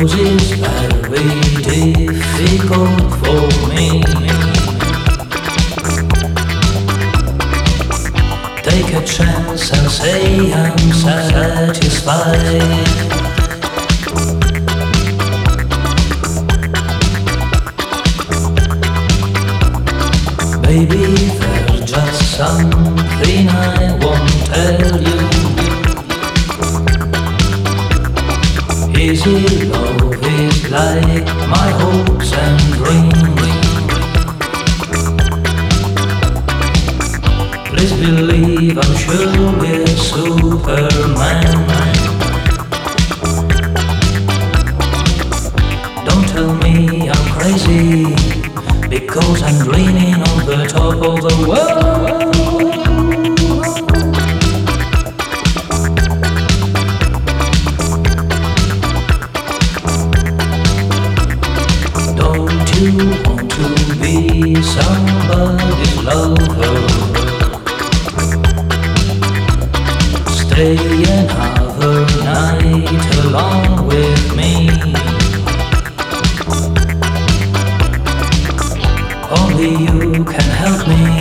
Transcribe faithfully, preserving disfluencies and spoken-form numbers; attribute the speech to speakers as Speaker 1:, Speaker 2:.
Speaker 1: suppose it's very difficult for me. Take a chance and say I'm satisfied. Maybe there's just something I won't tell you. Easy love is like my hopes and dreams. Please believe I'm sure we're Superman. Don't tell me I'm crazy, because I'm dreaming on the top of the world. Don't you want to be somebody's lover? Stay another night along with me. Only you can help me.